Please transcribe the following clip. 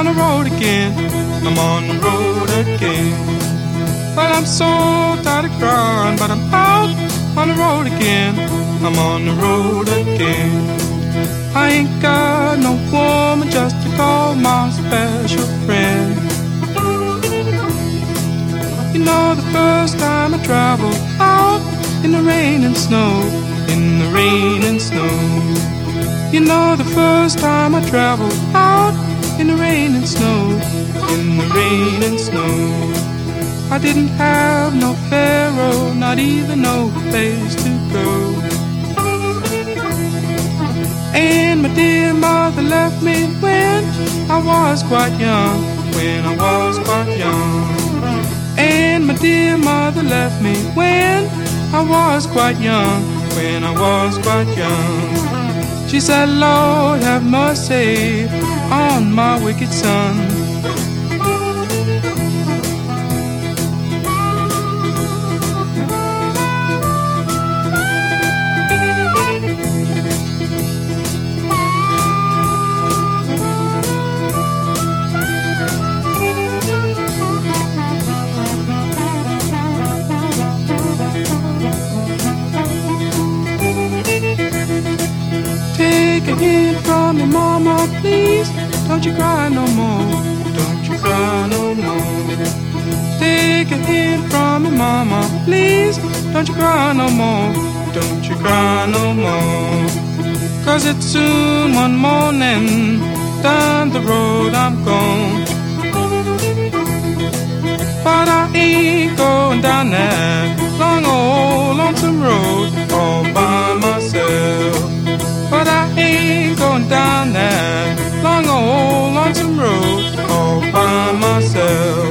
on the road again. I'm on the road again. But I'm so tired of crying, but I'm out on the road again. I'm on the road again. I ain't got no woman just to call my special friend. You know the first time I traveled out in the rain and snow, in the rain and snow. You know the first time I traveled out in the rain and snow, in the rain and snow. I didn't have no pharaoh, not even no place to go. And my dear mother left me when I was quite young, when I was quite young. And my dear mother left me when I was quite young, when I was quite young. She said, Lord, have mercy on my wicked son. Take a hint from your mama, please. Don't you cry no more. Don't you cry no more. Take a hint from your mama, please. Don't you cry no more. Don't you cry no more. 'Cause it's soon one morning. Down the road I'm gone. But I ain't going down that long old lonesome road all by myself. But I ain't going down that long old lonesome road all by myself.